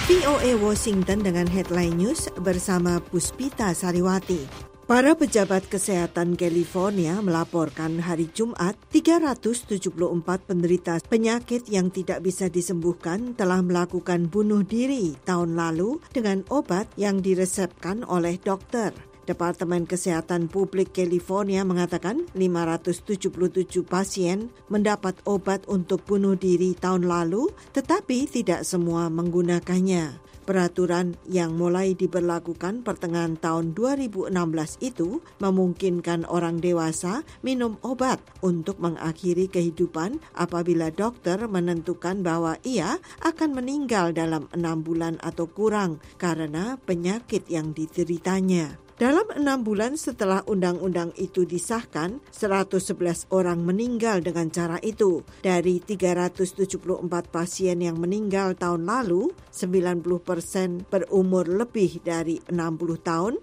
VOA Washington dengan headline news bersama Puspita Sariwati. Para pejabat kesehatan California melaporkan hari Jumat 374 penderita penyakit yang tidak bisa disembuhkan telah melakukan bunuh diri tahun lalu dengan obat yang diresepkan oleh dokter. Departemen Kesehatan Publik California mengatakan 577 pasien mendapat obat untuk bunuh diri tahun lalu, tetapi tidak semua menggunakannya. Peraturan yang mulai diberlakukan pertengahan tahun 2016 itu memungkinkan orang dewasa minum obat untuk mengakhiri kehidupan apabila dokter menentukan bahwa ia akan meninggal dalam 6 bulan atau kurang karena penyakit yang dideritanya. Dalam 6 bulan setelah undang-undang itu disahkan, 111 orang meninggal dengan cara itu. Dari 374 pasien yang meninggal tahun lalu, 90% berumur lebih dari 60 tahun,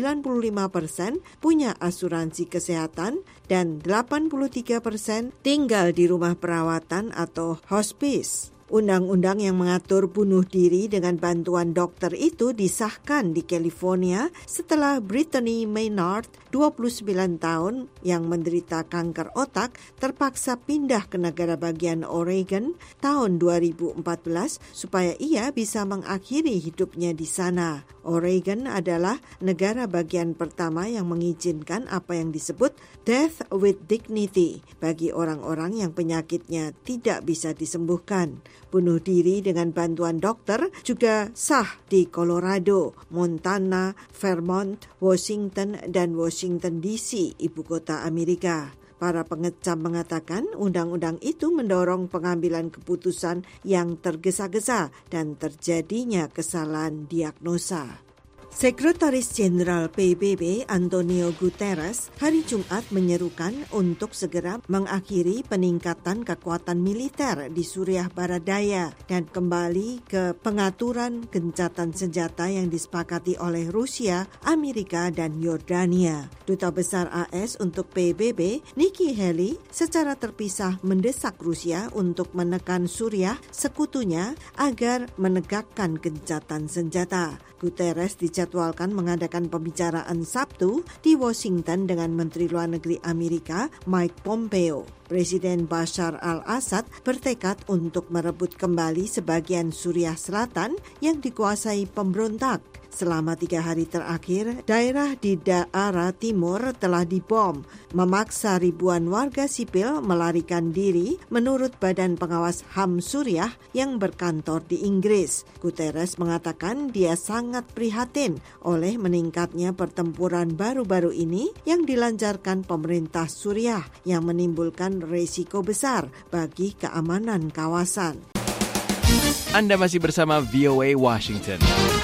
95% punya asuransi kesehatan, dan 83% tinggal di rumah perawatan atau hospice. Undang-undang yang mengatur bunuh diri dengan bantuan dokter itu disahkan di California setelah Brittany Maynard, 29 tahun, yang menderita kanker otak terpaksa pindah ke negara bagian Oregon tahun 2014 supaya ia bisa mengakhiri hidupnya di sana. Oregon adalah negara bagian pertama yang mengizinkan apa yang disebut death with dignity bagi orang-orang yang penyakitnya tidak bisa disembuhkan. Bunuh diri dengan bantuan dokter juga sah di Colorado, Montana, Vermont, Washington, dan Washington DC, ibu kota Amerika. Para pengecam mengatakan undang-undang itu mendorong pengambilan keputusan yang tergesa-gesa dan terjadinya kesalahan diagnosa. Sekretaris Jenderal PBB Antonio Guterres hari Jumat menyerukan untuk segera mengakhiri peningkatan kekuatan militer di Suriah Barat Daya dan kembali ke pengaturan gencatan senjata yang disepakati oleh Rusia, Amerika, dan Yordania. Duta Besar AS untuk PBB, Nikki Haley, secara terpisah mendesak Rusia untuk menekan Suriah sekutunya agar menegakkan gencatan senjata. Guterres dijadwalkan mengadakan pembicaraan Sabtu di Washington dengan Menteri Luar Negeri Amerika Mike Pompeo. Presiden Bashar al-Assad bertekad untuk merebut kembali sebagian Suriah Selatan yang dikuasai pemberontak. Selama 3 hari terakhir, daerah di daerah timur telah dibom, memaksa ribuan warga sipil melarikan diri menurut Badan Pengawas HAM Suriah yang berkantor di Inggris. Guterres mengatakan dia sangat prihatin oleh meningkatnya pertempuran baru-baru ini yang dilancarkan pemerintah Suriah yang menimbulkan risiko besar bagi keamanan kawasan. Anda masih bersama VOA Washington.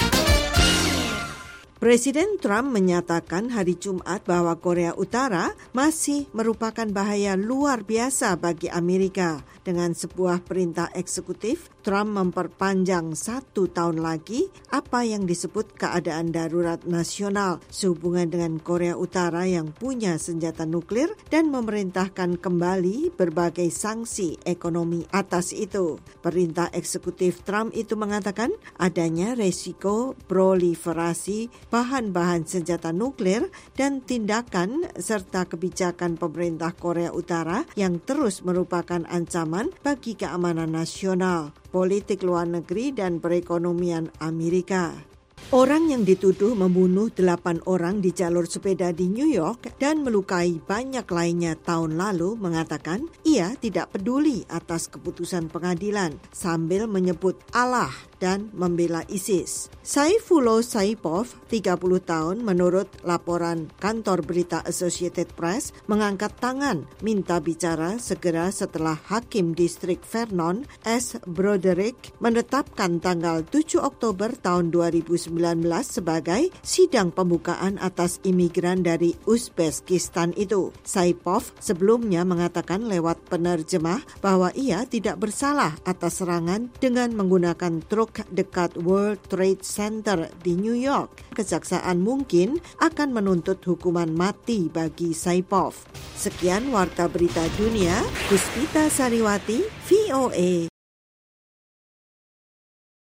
Presiden Trump menyatakan hari Jumat bahwa Korea Utara masih merupakan bahaya luar biasa bagi Amerika. Dengan sebuah perintah eksekutif, Trump memperpanjang 1 tahun lagi apa yang disebut keadaan darurat nasional sehubungan dengan Korea Utara yang punya senjata nuklir dan memerintahkan kembali berbagai sanksi ekonomi atas itu. Perintah eksekutif Trump itu mengatakan adanya resiko proliferasi bahan-bahan senjata nuklir dan tindakan serta kebijakan pemerintah Korea Utara yang terus merupakan ancaman bagi keamanan nasional, politik luar negeri, dan perekonomian Amerika. Orang yang dituduh membunuh 8 orang di jalur sepeda di New York dan melukai banyak lainnya tahun lalu mengatakan ia tidak peduli atas keputusan pengadilan sambil menyebut Allah dan membela ISIS. Saifullah Saipov, 30 tahun, menurut laporan kantor berita Associated Press, mengangkat tangan minta bicara segera setelah Hakim Distrik Vernon S. Broderick menetapkan tanggal 7 Oktober tahun 2019 sebagai sidang pembukaan atas imigran dari Uzbekistan itu. Saipov sebelumnya mengatakan lewat penerjemah bahwa ia tidak bersalah atas serangan dengan menggunakan truk dekat World Trade Center di New York. Kejaksaan mungkin akan menuntut hukuman mati bagi Saipov. Sekian Warta Berita Dunia, Puspita Sariwati, VOA.